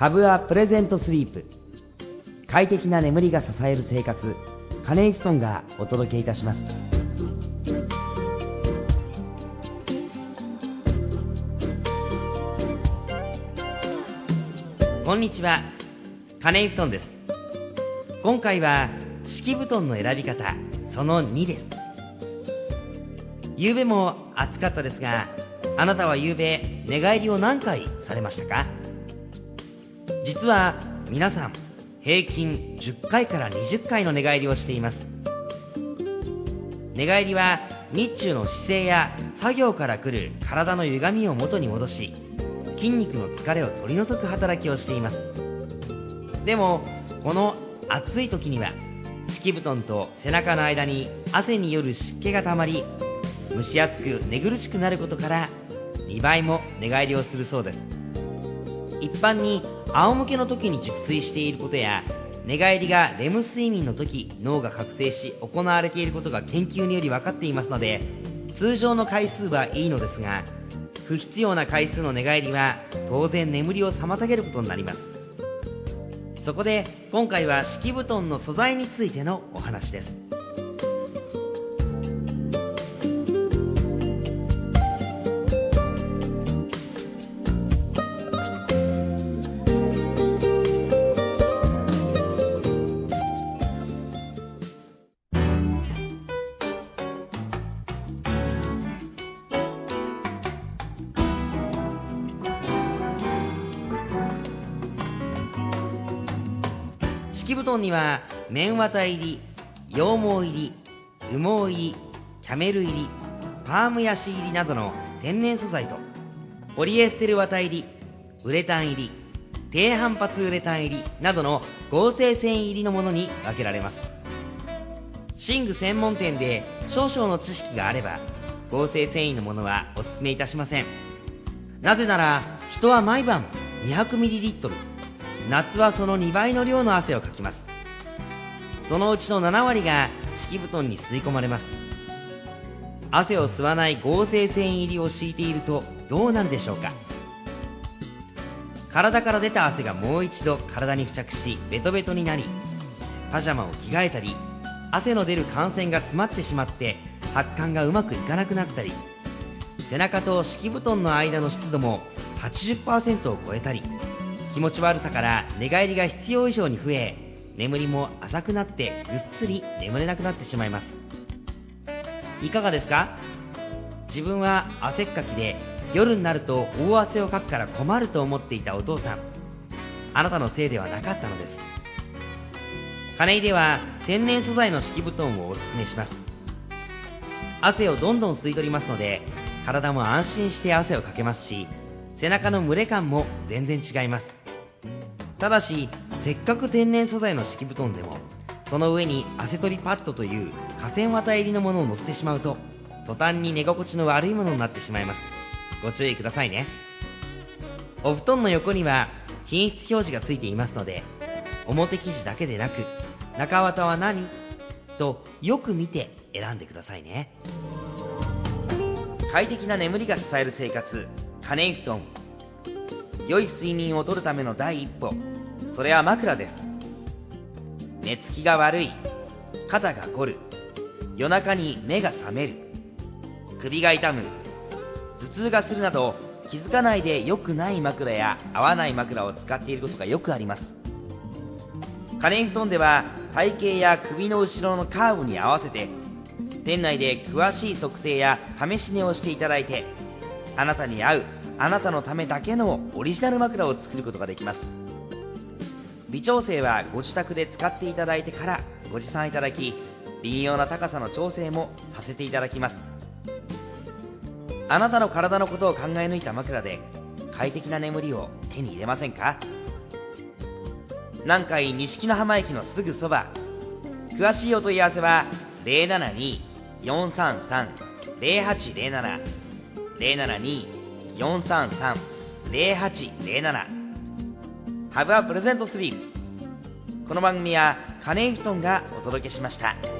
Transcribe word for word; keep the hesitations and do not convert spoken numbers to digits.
ハブアプレゼントスリープ、快適な眠りが支える生活、カネイフトンがお届けいたします。こんにちは、カネイフトンです。今回は敷布団の選び方そのにです。夕べも暑かったですが、あなたは夕べ寝返りを何回されましたか？実は皆さん平均じゅっかいからにじゅっかいの寝返りをしています。寝返りは日中の姿勢や作業から来る体の歪みを元に戻し、筋肉の疲れを取り除く働きをしています。でもこの暑い時には敷布団と背中の間に汗による湿気がたまり、蒸し暑く寝苦しくなることからにばいも寝返りをするそうです。一般に仰向けの時に熟睡していることや、寝返りがレム睡眠の時脳が覚醒し行われていることが研究により分かっていますので、通常の回数はいいのですが、不必要な回数の寝返りは当然眠りを妨げることになります。そこで今回は敷布団の素材についてのお話です。敷布団には綿綿入り、羊毛入り、羽毛入り、キャメル入り、パームヤシ入りなどの天然素材と、ポリエステル綿入り、ウレタン入り、低反発ウレタン入りなどの合成繊維入りのものに分けられます。寝具専門店で少々の知識があれば、合成繊維のものはお勧めいたしません。なぜなら人は毎晩 にひゃくミリリットル、夏はそのにばいの量の汗をかきます。そのうちのななわりが敷布団に吸い込まれます。汗を吸わない合成繊維入りを敷いているとどうなるでしょうか。体から出た汗がもう一度体に付着しベトベトになり、パジャマを着替えたり、汗の出る汗腺が詰まってしまって発汗がうまくいかなくなったり、背中と敷布団の間の湿度も はちじゅっパーセント を超えたり、気持ち悪さから寝返りが必要以上に増え、眠りも浅くなってぐっすり眠れなくなってしまいます。いかがですか？自分は汗っかきで夜になると大汗をかくから困ると思っていたお父さん、あなたのせいではなかったのです。金井では天然素材の敷布団をお勧めします。汗をどんどん吸い取りますので、体も安心して汗をかけますし、背中の蒸れ感も全然違います。ただし、せっかく天然素材の敷布団でも、その上に汗取りパッドという化繊綿入りのものを乗せてしまうと、途端に寝心地の悪いものになってしまいます。ご注意くださいね。お布団の横には品質表示がついていますので、表生地だけでなく中綿は何とよく見て選んでくださいね。快適な眠りが支える生活、カネイフトン。良い睡眠をとるための第一歩、それは枕です。寝つきが悪い、肩が凝る、夜中に目が覚める、首が痛む、頭痛がするなど、気づかないで良くない枕や合わない枕を使っていることがよくあります。カネイフトンでは体型や首の後ろのカーブに合わせて、店内で詳しい測定や試し寝をしていただいて、あなたに合う、あなたのためだけのオリジナル枕を作ることができます。微調整はご自宅で使っていただいてからご持参いただき、微妙な高さの調整もさせていただきます。あなたの体のことを考え抜いた枕で快適な眠りを手に入れませんか？南海錦の浜駅のすぐそば。詳しいお問い合わせは ゼロななにー よんさんさん ゼロはちゼロなな ゼロななにー よんさんさん ゼロはちゼロなな。 Have a pleasant sleep。 この番組はカネイフトンがお届けしました。